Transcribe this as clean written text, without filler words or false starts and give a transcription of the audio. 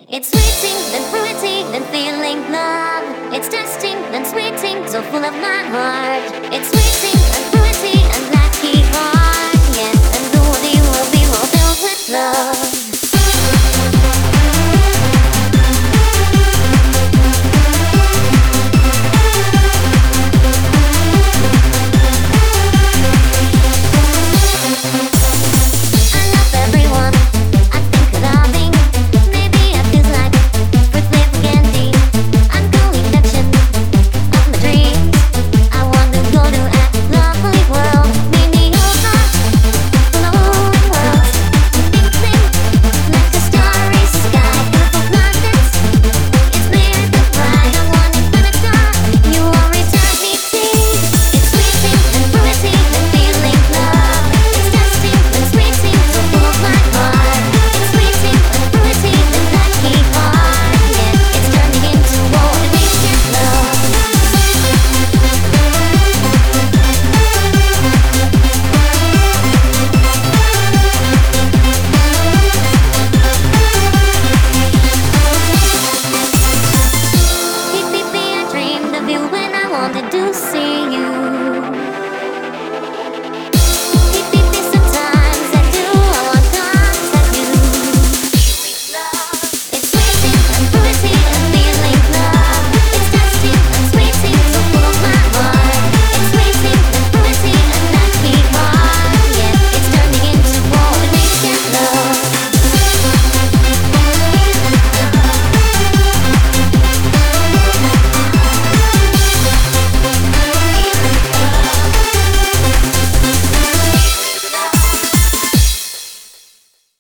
It's sweeting, then fruity, then feeling love. It's testing, then sweeting, so full of my heart. It's sweeting, and fruity, and lucky heart. Yes, and the world will be more filled with love.